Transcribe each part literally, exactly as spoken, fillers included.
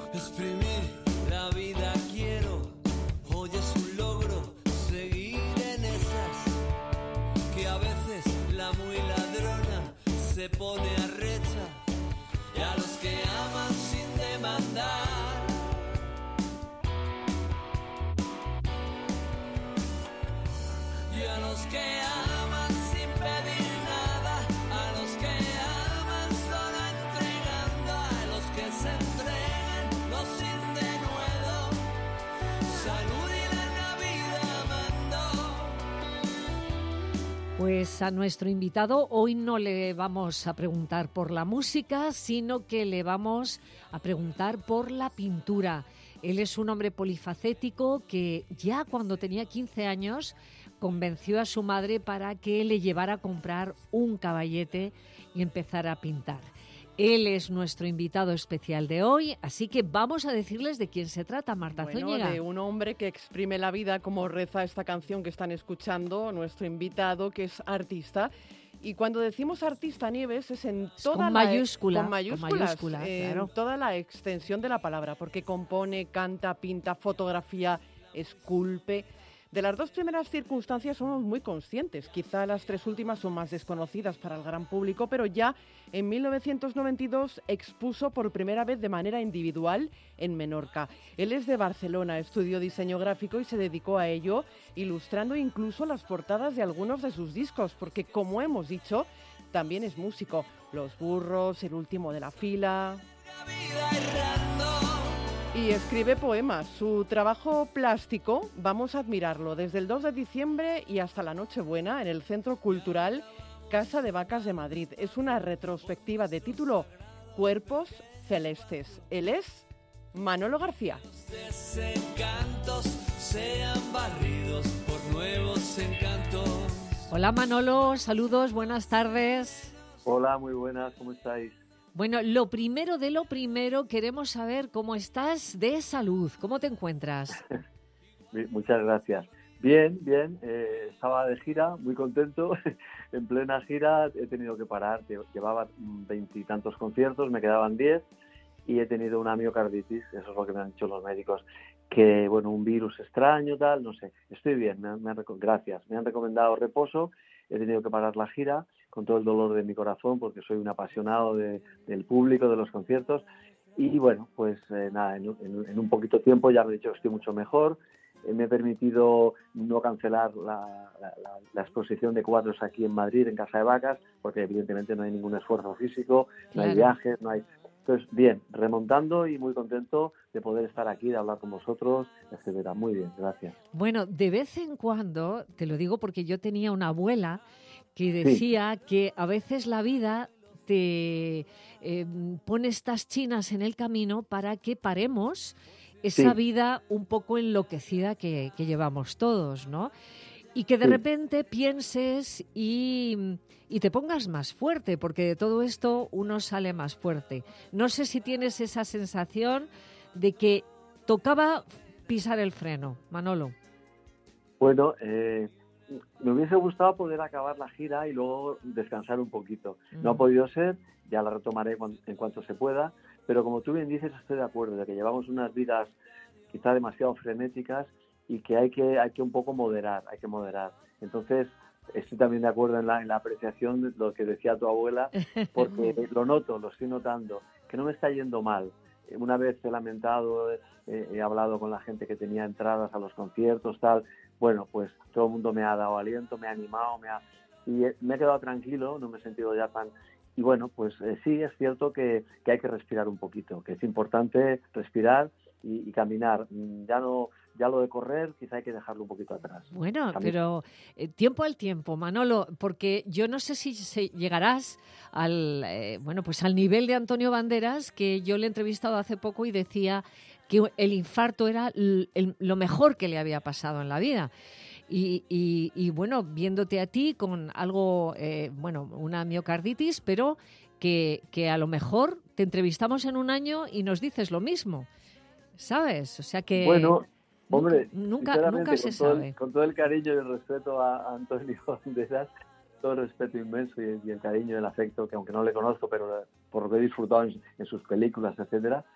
exprimir la vida quiero. Hoy es un logro seguir en esas, que a veces la muy ladrona se pone arrecha, y a los que aman sin demandar, y a los que aman sin pedir nada, a los que aman solo entregando, a los que se entregan no sin denuedo, salud y la Navidad mando. Pues a nuestro invitado hoy no le vamos a preguntar por la música, sino que le vamos a preguntar por la pintura. Él es un hombre polifacético que ya cuando tenía quince años convenció a su madre para que le llevara a comprar un caballete y empezar a pintar. Él es nuestro invitado especial de hoy, así que vamos a decirles de quién se trata, Marta bueno, Zúñiga. De un hombre que exprime la vida, como reza esta canción que están escuchando, nuestro invitado, que es artista. Y cuando decimos artista, Nieves, es en Es toda con la mayúscula, con mayúsculas, con mayúscula, en claro. toda la extensión de la palabra, porque compone, canta, pinta, fotografía, esculpe. De las dos primeras circunstancias somos muy conscientes, quizá las tres últimas son más desconocidas para el gran público, pero ya en mil novecientos noventa y dos expuso por primera vez de manera individual en Menorca. Él es de Barcelona, estudió diseño gráfico y se dedicó a ello, ilustrando incluso las portadas de algunos de sus discos, porque como hemos dicho, también es músico. Los burros, el último de la fila. Y escribe poemas. Su trabajo plástico, vamos a admirarlo desde el dos de diciembre y hasta la Nochebuena en el Centro Cultural Casa de Vacas de Madrid. Es una retrospectiva de título Cuerpos Celestes. Él es Manolo García. Desencantos sean barridos por nuevos encantos. Hola Manolo, saludos, buenas tardes. Hola, muy buenas, ¿cómo estáis? Bueno, lo primero de lo primero, queremos saber cómo estás de salud, ¿cómo te encuentras? Muchas gracias. Bien, bien, eh, estaba de gira, muy contento, en plena gira he tenido que parar, llevaba veintitantos conciertos, me quedaban diez y he tenido una miocarditis, eso es lo que me han dicho los médicos, que bueno, un virus extraño, tal, no sé, estoy bien, me han, me han, gracias, me han recomendado reposo, he tenido que parar la gira con todo el dolor de mi corazón porque soy un apasionado de, del público, de los conciertos y bueno, pues eh, nada, en, en, en un poquito tiempo ya me he dicho que estoy mucho mejor, eh, me he permitido no cancelar la, la, la, la exposición de cuadros aquí en Madrid, en Casa de Vacas, porque evidentemente no hay ningún esfuerzo físico, no Claro. hay viajes, no hay... Entonces, bien, remontando y muy contento de poder estar aquí, de hablar con vosotros, etcétera. Muy bien, gracias. Bueno, de vez en cuando, te lo digo porque yo tenía una abuela que decía sí. que a veces la vida te eh, pone estas chinas en el camino para que paremos esa sí. vida un poco enloquecida que, que llevamos todos, ¿no? Y que de sí. repente pienses y, y te pongas más fuerte, porque de todo esto uno sale más fuerte. No sé si tienes esa sensación de que tocaba pisar el freno, Manolo. Bueno, eh, me hubiese gustado poder acabar la gira y luego descansar un poquito. Mm. No ha podido ser, ya la retomaré en cuanto se pueda, pero como tú bien dices, estoy de acuerdo, de que llevamos unas vidas quizá demasiado frenéticas y que hay que hay que un poco moderar, hay que moderar. Entonces, estoy también de acuerdo en la, en la apreciación de lo que decía tu abuela, porque lo noto, lo estoy notando, que no me está yendo mal. Una vez he lamentado, eh, he hablado con la gente que tenía entradas a los conciertos, tal. Bueno, pues todo el mundo me ha dado aliento, me ha animado, me ha... y he, me he quedado tranquilo, no me he sentido ya tan... Y bueno, pues eh, sí, es cierto que, que hay que respirar un poquito, que es importante respirar y, y caminar. Ya no... Ya lo de correr, quizá hay que dejarlo un poquito atrás. Bueno, También. pero eh, tiempo al tiempo, Manolo, porque yo no sé si se llegarás al eh, bueno, pues al nivel de Antonio Banderas, que yo le he entrevistado hace poco y decía que el infarto era el, el, lo mejor que le había pasado en la vida. Y, y, y bueno, viéndote a ti con algo, eh, bueno, una miocarditis, pero que, que a lo mejor te entrevistamos en un año y nos dices lo mismo, ¿sabes? O sea que... Bueno, hombre, nunca, nunca, nunca se con todo sabe. El, con todo el cariño y el respeto a, a Antonio Banderas, todo el respeto inmenso y, y el cariño y el afecto, que aunque no le conozco, pero por lo que he disfrutado en, en sus películas, etcétera,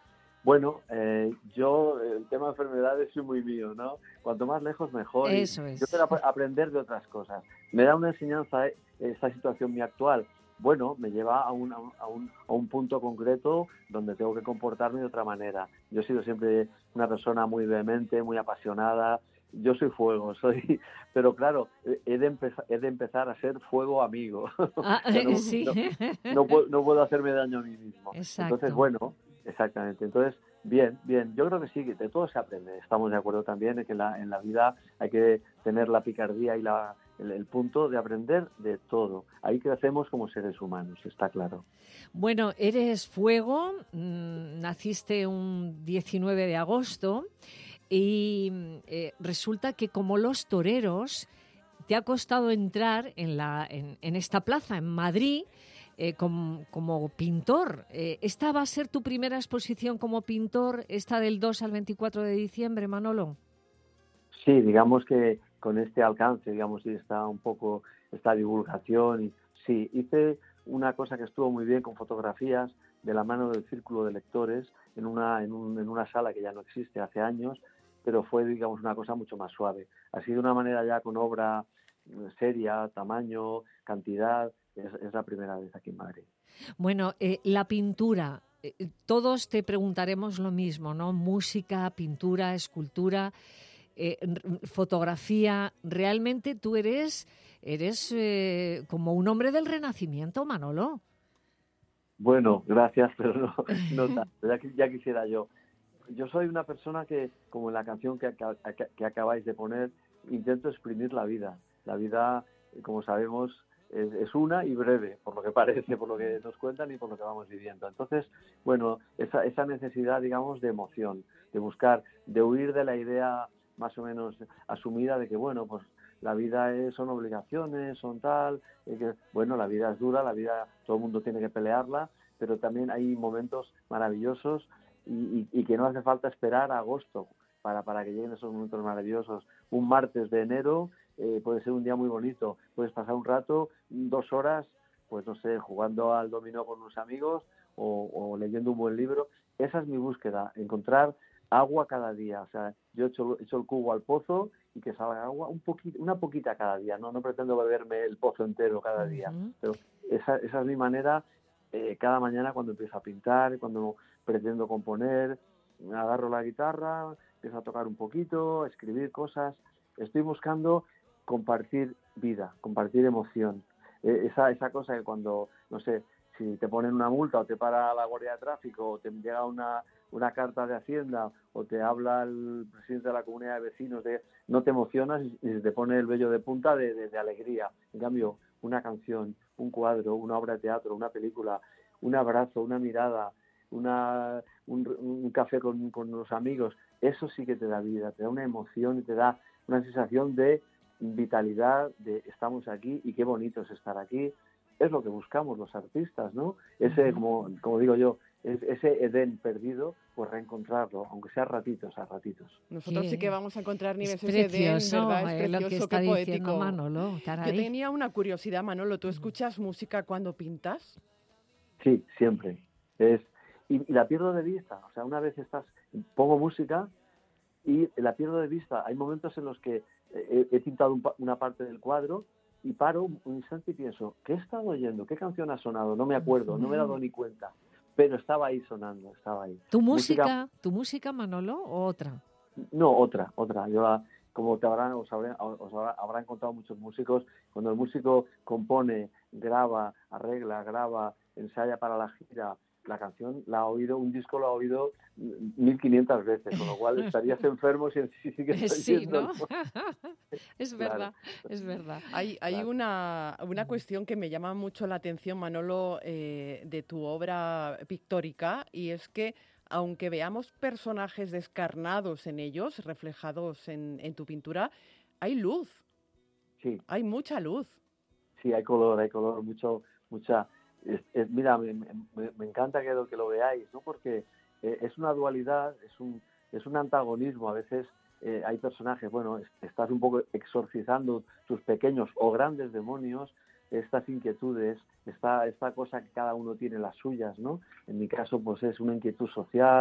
Bueno, eh, yo, el tema de enfermedades es muy mío, ¿no? Cuanto más lejos, mejor. Y Eso es. yo quiero ap- aprender de otras cosas. Me da una enseñanza eh, esta situación muy actual. Bueno, me lleva a un, a, un, a un a un punto concreto donde tengo que comportarme de otra manera. Yo he sido siempre una persona muy vehemente, muy apasionada. Yo soy fuego, soy, pero claro, he de, empezar, he de empezar a ser fuego amigo. Ah, O sea, no, sí, no, no puedo, no puedo hacerme daño a mí mismo. exacto. Entonces, bueno, exactamente. Entonces, bien, bien. Yo creo que sí, que de todo se aprende. Estamos de acuerdo también en que la, en la vida hay que tener la picardía y la, el, el punto de aprender de todo. Ahí crecemos como seres humanos, está claro. Bueno, eres fuego, mmm, naciste un diecinueve de agosto y eh, resulta que como los toreros te ha costado entrar en, la, en, en esta plaza, en Madrid, eh, como, como pintor. Eh, ¿Esta va a ser tu primera exposición como pintor, esta del dos al veinticuatro de diciembre, Manolo? Sí, digamos que con este alcance, digamos, y está un poco esta divulgación. Y, sí, hice una cosa que estuvo muy bien con fotografías de la mano del Círculo de Lectores en una, en, un, en una sala que ya no existe hace años, pero fue, digamos, una cosa mucho más suave. Así de una manera ya con obra seria, tamaño, cantidad, es, es la primera vez aquí en Madrid. Bueno, eh, la pintura, eh, todos te preguntaremos lo mismo, ¿no? Música, pintura, escultura, eh, fotografía. Realmente tú eres, eres eh, como un hombre del Renacimiento, Manolo. Bueno, gracias, pero no, no tanto, ya, ya quisiera yo. Yo soy una persona que, como en la canción que, que, que acabáis de poner, intento exprimir la vida. La vida, como sabemos, es, es una y breve, por lo que parece, por lo que nos cuentan y por lo que vamos viviendo. Entonces, bueno, esa, esa necesidad, digamos, de emoción, de buscar, de huir de la idea más o menos asumida de que, bueno, pues la vida es, son obligaciones, son tal, y que, bueno, la vida es dura, la vida todo el mundo tiene que pelearla, pero también hay momentos maravillosos y, y, y que no hace falta esperar a agosto para, para que lleguen esos momentos maravillosos. Un martes de enero eh, puede ser un día muy bonito, puedes pasar un rato, dos horas, pues no sé, jugando al dominó con unos amigos o, o leyendo un buen libro. Esa es mi búsqueda, encontrar agua cada día. O sea, yo echo, echo el cubo al pozo y que salga agua un poquito, una poquita cada día. No, no pretendo beberme el pozo entero cada día, uh-huh. Pero esa, esa es mi manera. Eh, cada mañana cuando empiezo a pintar, cuando pretendo componer, agarro la guitarra, empiezo a tocar un poquito, a escribir cosas. Estoy buscando compartir vida, compartir emoción. Eh, esa, esa cosa que cuando, no sé, si te ponen una multa o te para la guardia de tráfico o te llega una, una carta de Hacienda o te habla el presidente de la comunidad de vecinos, de, no te emocionas y, y te pone el vello de punta de, de, de alegría. En cambio, una canción, un cuadro, una obra de teatro, una película, un abrazo, una mirada, una, un, un café con, con los amigos, eso sí que te da vida, te da una emoción y te da una sensación de vitalidad, de estamos aquí y qué bonito es estar aquí. Es lo que buscamos los artistas, ¿no? Ese, como, como digo yo, es, ese Edén perdido, pues reencontrarlo, aunque sea ratitos a ratitos. Nosotros sí, sí que vamos a encontrar Nieves es ese Edén, ¿verdad? Es eh, precioso, lo que está qué diciendo poético. Manolo, caray. Yo tenía una curiosidad, Manolo, ¿tú escuchas música cuando pintas? Sí, siempre. Es, y, y la pierdo de vista, o sea, una vez estás, pongo música y la pierdo de vista. Hay momentos en los que he, he pintado un, una parte del cuadro y paro un, un instante y pienso, ¿qué he estado oyendo? ¿Qué canción ha sonado? No me acuerdo, no me he dado ni cuenta. Pero estaba ahí sonando, estaba ahí. ¿Tu música, música tu música, Manolo, o otra? No, otra, otra. Yo la, como te habrán, os, habrán, os habrán, habrán contado muchos músicos, cuando el músico compone, graba, arregla, graba, ensaya para la gira, la canción la ha oído, un disco lo ha oído mil quinientas veces, con lo cual estarías enfermo si sí, sí que sí, ¿no? Es verdad, claro. Es verdad. Hay, hay claro. una, una cuestión que me llama mucho la atención, Manolo, eh, de tu obra pictórica, y es que aunque veamos personajes descarnados en ellos, reflejados en, en tu pintura, hay luz. Sí. Hay mucha luz. Sí, hay color, hay color, mucho, mucha... Es, es, mira, me, me, me encanta que lo, que lo veáis, ¿no? Porque eh, es una dualidad, es un, es un antagonismo. A veces eh, hay personajes, bueno, es, estás un poco exorcizando tus pequeños o grandes demonios, estas inquietudes, esta, esta cosa que cada uno tiene las suyas, ¿no? En mi caso, pues es una inquietud social,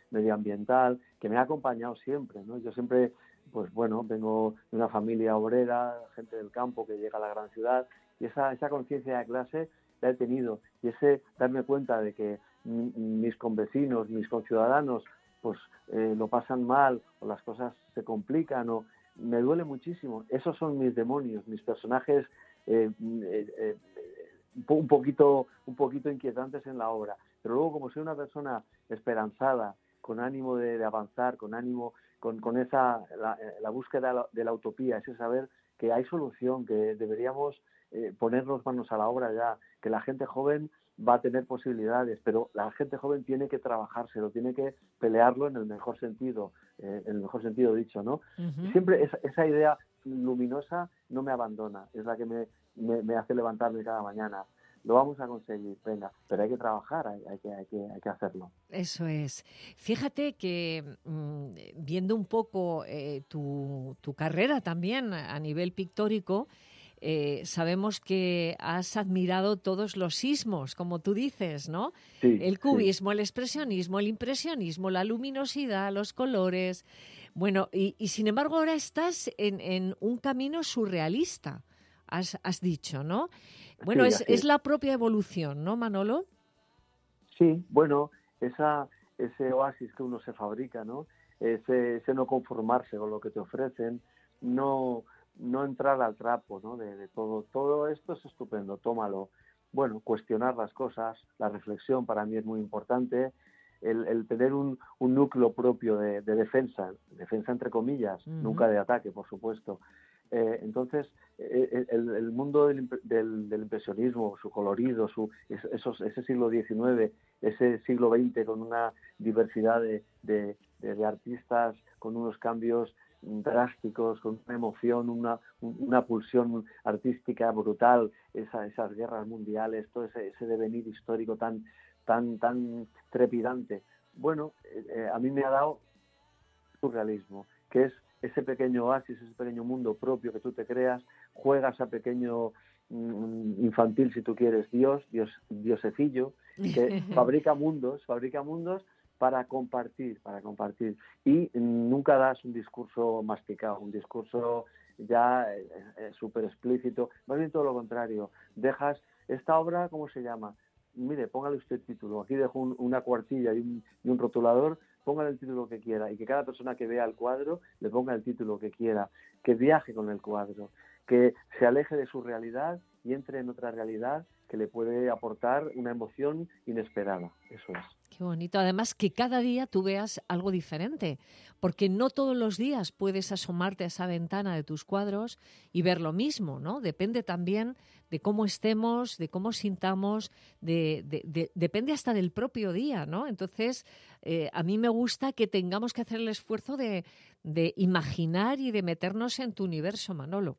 medioambiental, que me ha acompañado siempre, ¿no? Yo siempre, pues bueno, vengo de una familia obrera, gente del campo que llega a la gran ciudad, y esa, esa conciencia de clase la he tenido, y ese darme cuenta de que m- mis convecinos, mis conciudadanos, pues eh, lo pasan mal, o las cosas se complican, o me duele muchísimo. Esos son mis demonios, mis personajes eh, eh, eh, un poquito, un poquito inquietantes en la obra. Pero luego, como soy una persona esperanzada, con ánimo de, de avanzar, con ánimo, con, con esa la, la búsqueda de la, de la utopía, ese saber que hay solución, que deberíamos eh, ponernos manos a la obra ya, que la gente joven va a tener posibilidades, pero la gente joven tiene que trabajárselo, tiene que pelearlo en el mejor sentido, eh, en el mejor sentido dicho, ¿no? Uh-huh. Y siempre esa, esa idea luminosa no me abandona, es la que me, me, me hace levantarme cada mañana. Lo vamos a conseguir, venga, pero hay que trabajar, hay, hay, que, hay, que, hay que hacerlo. Eso es. Fíjate que mmm, viendo un poco eh, tu, tu carrera también a nivel pictórico, eh, sabemos que has admirado todos los sismos, como tú dices, ¿no? Sí, el cubismo, sí. el expresionismo, el impresionismo, la luminosidad, los colores. Bueno, y, y sin embargo ahora estás en, en un camino surrealista, has, has dicho, ¿no? Bueno, Sí, es, es. es la propia evolución, ¿no, Manolo? Sí, bueno, esa, ese oasis que uno se fabrica, ¿no? Ese, ese no conformarse con lo que te ofrecen, no, no entrar al trapo, ¿no? De, de todo, todo esto es estupendo, tómalo. Bueno, cuestionar las cosas, la reflexión para mí es muy importante, el, el tener un, un núcleo propio de, de defensa, defensa entre comillas, uh-huh. Nunca de ataque, por supuesto. Eh, entonces, eh, el, el mundo del, del, del impresionismo, su colorido, su, esos, ese siglo diecinueve, ese siglo veinte con una diversidad de, de, de, de artistas, con unos cambios drásticos, con una emoción, una, una pulsión artística brutal, esa, esas guerras mundiales, todo ese, ese devenir histórico tan, tan, tan trepidante. Bueno, eh, a mí me ha dado surrealismo, que es ese pequeño oasis, ese pequeño mundo propio que tú te creas, juegas a pequeño mm, infantil, si tú quieres, Dios, Dios, Diosecillo, que fabrica mundos, fabrica mundos para compartir, para compartir. Y nunca das un discurso masticado, un discurso ya eh, eh, súper explícito, más bien todo lo contrario. Dejas, esta obra, ¿cómo se llama? Mire, póngale usted título. Aquí dejo un, una cuartilla y un, y un rotulador, póngale el título que quiera y que cada persona que vea el cuadro le ponga el título que quiera, que viaje con el cuadro, que se aleje de su realidad y entre en otra realidad que le puede aportar una emoción inesperada. Eso es. Qué bonito. Además, que cada día tú veas algo diferente, porque no todos los días puedes asomarte a esa ventana de tus cuadros y ver lo mismo, ¿no? Depende también de cómo estemos, de cómo sintamos, de, de, de, depende hasta del propio día, ¿no? Entonces, eh, a mí me gusta que tengamos que hacer el esfuerzo de, de imaginar y de meternos en tu universo, Manolo.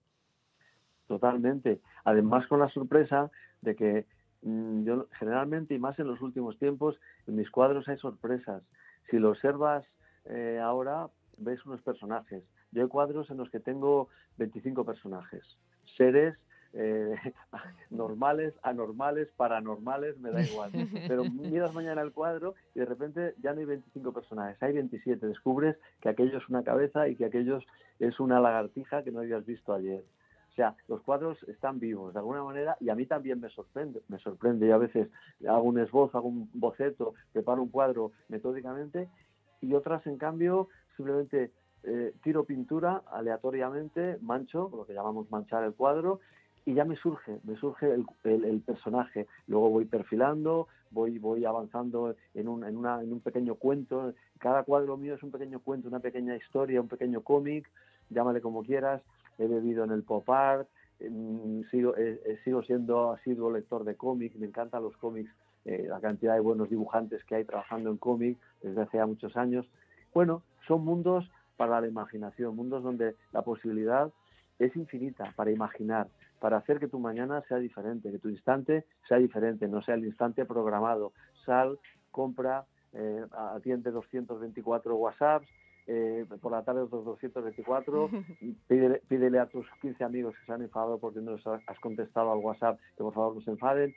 Totalmente. Además, con la sorpresa de que mmm, yo generalmente, y más en los últimos tiempos, en mis cuadros hay sorpresas. Si lo observas eh, ahora, ves unos personajes. Yo hay cuadros en los que tengo veinticinco personajes. Seres eh, normales, anormales, paranormales, me da igual. Pero miras mañana el cuadro y de repente ya no hay veinticinco personajes, hay veintisiete. Descubres que aquello es una cabeza y que aquello es una lagartija que no habías visto ayer. O sea, los cuadros están vivos de alguna manera y a mí también me sorprende. Me sorprende. Yo a veces hago un esbozo, hago un boceto, preparo un cuadro metódicamente y otras, en cambio, simplemente eh, tiro pintura aleatoriamente, mancho, lo que llamamos manchar el cuadro, y ya me surge, me surge el, el, el personaje. Luego voy perfilando, voy, voy avanzando en un, en, una, en un pequeño cuento. Cada cuadro mío es un pequeño cuento, una pequeña historia, un pequeño cómic, llámale como quieras. He bebido en el pop art, eh, sigo, eh, sigo siendo asiduo lector de cómics, me encantan los cómics, eh, la cantidad de buenos dibujantes que hay trabajando en cómics desde hace ya muchos años. Bueno, son mundos para la imaginación, mundos donde la posibilidad es infinita para imaginar, para hacer que tu mañana sea diferente, que tu instante sea diferente, no sea el instante programado. Sal, compra, eh, atiende doscientos veinticuatro WhatsApps, Eh, por la tarde otros doscientos veinticuatro, pídele, pídele a tus quince amigos que se han enfadado porque no les has contestado al WhatsApp que por favor no se enfaden.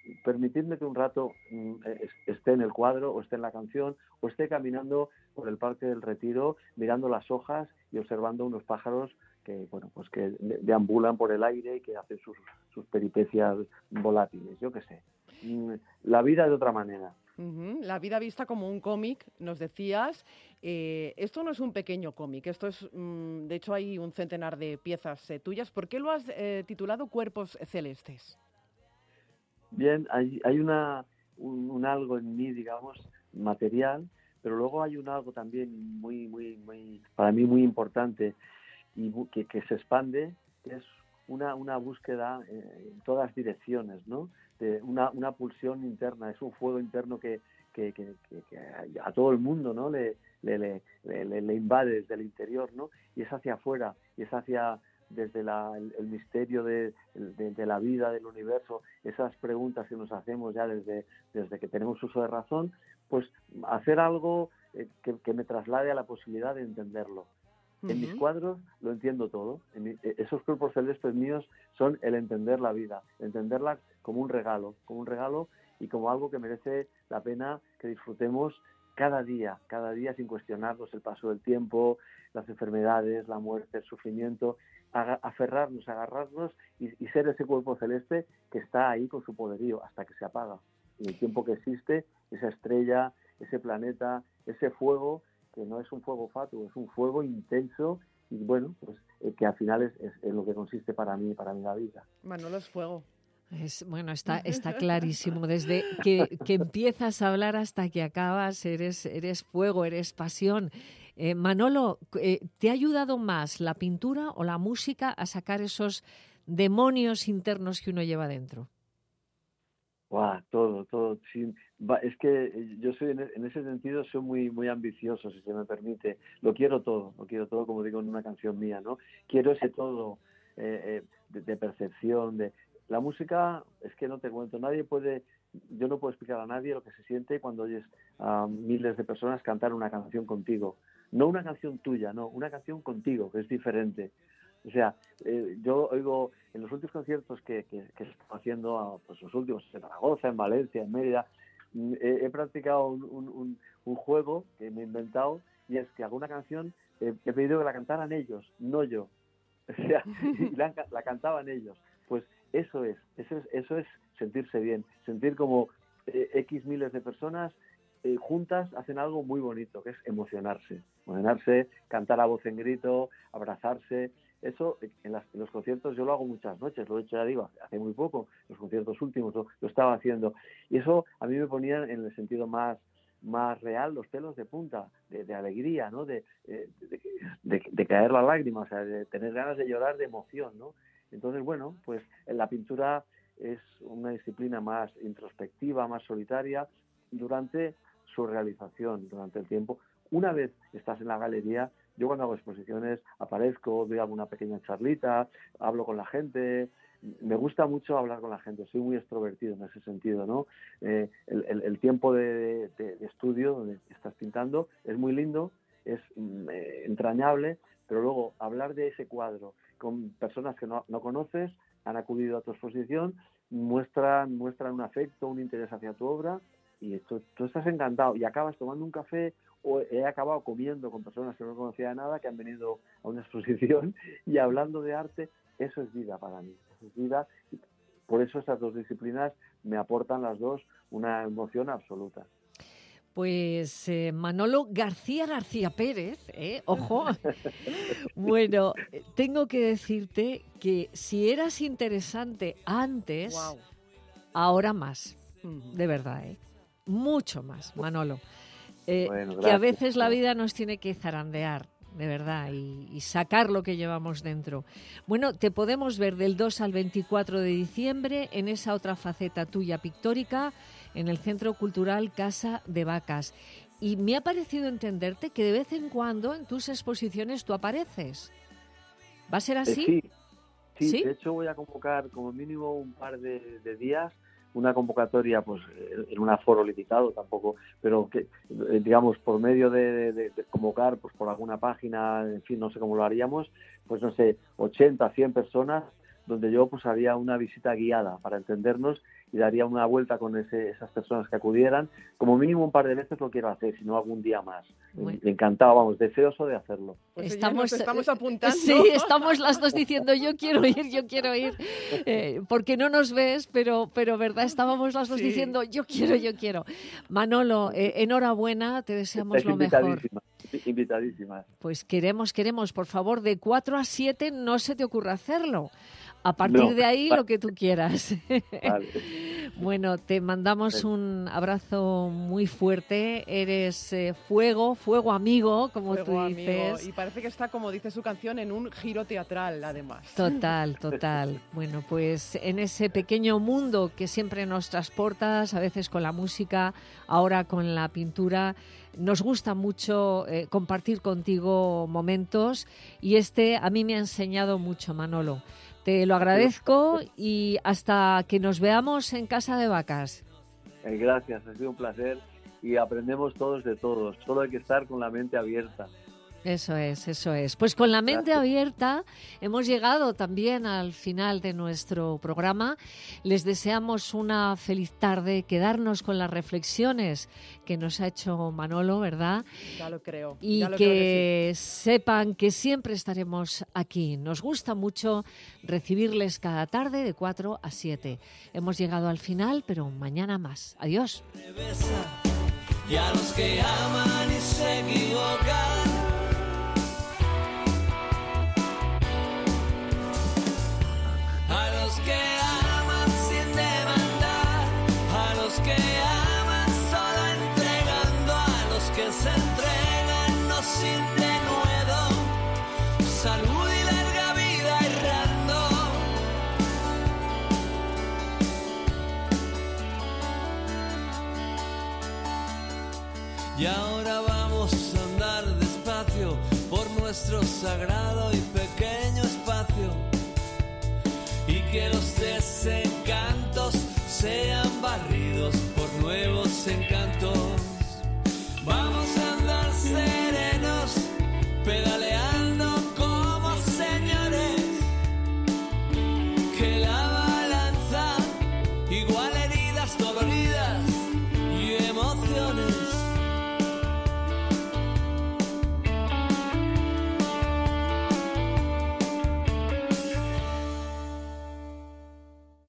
permitidme que un rato mm, esté en el cuadro, o esté en la canción, o esté caminando por el Parque del Retiro, mirando las hojas y observando unos pájaros que, bueno, pues que deambulan por el aire y que hacen sus, sus peripecias volátiles, yo qué sé. Mm, La vida de otra manera. Ujú, la vida vista como un cómic, nos decías. Eh, esto no es un pequeño cómic, esto es, mm, de hecho hay un centenar de piezas eh, tuyas. ¿Por qué lo has eh, titulado Cuerpos Celestes? Bien, hay, hay una, un, un algo en mí, digamos, material, pero luego hay un algo también muy, muy, muy, para mí muy importante y bu- que, que se expande, que es una, una búsqueda eh, en todas direcciones, ¿no? De una, una pulsión interna, es un fuego interno que, que, que, que- que a, a todo el mundo, ¿no? Le, le, le, le, le invade desde el interior, ¿no? Y es hacia afuera, y es hacia desde la, el, el misterio de, de, de la vida, del universo, esas preguntas que nos hacemos ya desde, desde que tenemos uso de razón, pues hacer algo eh, que, que me traslade a la posibilidad de entenderlo. En mis Ujú. cuadros lo entiendo todo. En mi- esos cuerpos celestes míos son el entender la vida, entenderla como un regalo, como un regalo y como algo que merece la pena que disfrutemos cada día, cada día sin cuestionarnos el paso del tiempo, las enfermedades, la muerte, el sufrimiento, aga- aferrarnos, agarrarnos y, y ser ese cuerpo celeste que está ahí con su poderío hasta que se apaga. Y el tiempo que existe, esa estrella, ese planeta, ese fuego, que no es un fuego fatuo, es un fuego intenso y bueno, pues eh, que al final es, es en lo que consiste para mí, para mí la vida. Manolo es fuego. Es, bueno, está, está clarísimo. Desde que, que empiezas a hablar hasta que acabas, eres, eres fuego, eres pasión. Eh, Manolo, eh, ¿te ha ayudado más la pintura o la música a sacar esos demonios internos que uno lleva dentro? Guau, todo, todo. Sí, va, es que eh, yo soy en, e- en ese sentido soy muy muy ambicioso, si se me permite. Lo quiero todo, lo quiero todo, como digo en una canción mía, ¿no? Quiero ese todo eh, eh, de, de percepción, de la música. Es que no te cuento, nadie puede, yo no puedo explicar a nadie lo que se siente cuando oyes a miles de personas cantar una canción contigo. No una canción tuya, no, una canción contigo, que es diferente. O sea, eh, yo oigo en los últimos conciertos que, que, que estoy haciendo, ah, pues los últimos en Zaragoza, en Valencia, en Mérida, mm, he, he practicado un, un, un, un juego que me he inventado y es que alguna canción eh, he pedido que la cantaran ellos, no yo. O sea, y la, la cantaban ellos. Pues eso es, eso es, eso es sentirse bien, sentir como eh, X miles de personas eh, juntas hacen algo muy bonito, que es emocionarse, emocionarse, cantar a voz en grito, abrazarse. Eso en, las, en los conciertos yo lo hago muchas noches, lo he hecho, ya digo, hace muy poco, los conciertos últimos lo, lo estaba haciendo. Y eso a mí me ponía en el sentido más más real los pelos de punta, de, de alegría, ¿no? De, de, de, de caer la lágrima, o sea, de tener ganas de llorar de emoción, ¿no? Entonces, bueno, pues en la pintura es una disciplina más introspectiva, más solitaria, durante su realización, durante el tiempo. Una vez estás en la galería, yo cuando hago exposiciones aparezco, doy alguna pequeña charlita, hablo con la gente. Me gusta mucho hablar con la gente, soy muy extrovertido en ese sentido, ¿no? Eh, el, el, el tiempo de, de, de estudio donde estás pintando es muy lindo, es eh, entrañable, pero luego hablar de ese cuadro con personas que no, no conoces, han acudido a tu exposición, muestran, muestran un afecto, un interés hacia tu obra y tú, tú estás encantado y acabas tomando un café o he acabado comiendo con personas que no conocía de nada, que han venido a una exposición y hablando de arte. Eso es vida para mí, eso es vida. Por eso estas dos disciplinas me aportan las dos una emoción absoluta. Pues eh, Manolo García García Pérez, ¿eh? Ojo. Bueno, tengo que decirte que si eras interesante antes, Wow. ahora más, Uh-huh. de verdad, ¿eh? Mucho más, Manolo. Eh, Bueno, que a gracias. veces la vida nos tiene que zarandear, de verdad, y, y sacar lo que llevamos dentro. Bueno, te podemos ver del dos al veinticuatro de diciembre en esa otra faceta tuya pictórica en el Centro Cultural Casa de Vacas. Y me ha parecido entenderte que de vez en cuando en tus exposiciones tú apareces. ¿Va a ser así? Eh, sí, sí, ¿Sí? de hecho voy a convocar como mínimo un par de, de días, una convocatoria pues en un aforo limitado tampoco, pero que digamos por medio de, de, de convocar pues por alguna página, en fin, no sé cómo lo haríamos, pues no sé, ochenta, cien personas, donde yo pues haría una visita guiada para entendernos y daría una vuelta con ese, esas personas que acudieran. Como mínimo un par de veces lo quiero hacer, si no algún día más. Bueno. Encantado, vamos, deseoso de hacerlo. Pues estamos, estamos apuntando. Sí, estamos las dos diciendo yo quiero ir, yo quiero ir, eh, porque no nos ves, pero, pero verdad, estábamos las dos sí. diciendo yo quiero, yo quiero. Manolo, eh, enhorabuena, te deseamos lo mejor. Invitadísimas. Pues queremos, queremos, por favor, de cuatro a siete no se te ocurra hacerlo. A partir no. de ahí, lo que tú quieras. Vale. Bueno, te mandamos un abrazo muy fuerte. Eres eh, fuego, fuego amigo, como fuego tú amigo. dices. Y parece que está, como dice su canción, en un giro teatral, además. Total, total. Bueno, pues en ese pequeño mundo que siempre nos transportas, a veces con la música, ahora con la pintura, nos gusta mucho eh, compartir contigo momentos y este a mí me ha enseñado mucho, Manolo. Te lo agradezco y hasta que nos veamos en Casa de Vacas. Gracias, ha sido un placer y aprendemos todos de todos. Solo hay que estar con la mente abierta. Eso es, eso es. Pues con la mente Gracias. abierta hemos llegado también al final de nuestro programa. Les deseamos una feliz tarde, quedarnos con las reflexiones que nos ha hecho Manolo, ¿verdad? Ya lo creo. Y ya lo que, creo que sí. sepan que siempre estaremos aquí. Nos gusta mucho recibirles cada tarde de cuatro a siete. Hemos llegado al final, pero mañana más. Adiós. Y a los que aman y se equivocan, que aman sin demandar, a los que aman solo entregando, a los que se entregan no sin denuedo, salud y larga vida errando. Y ahora vamos a andar despacio por nuestro sagrado y pequeño espacio, y que los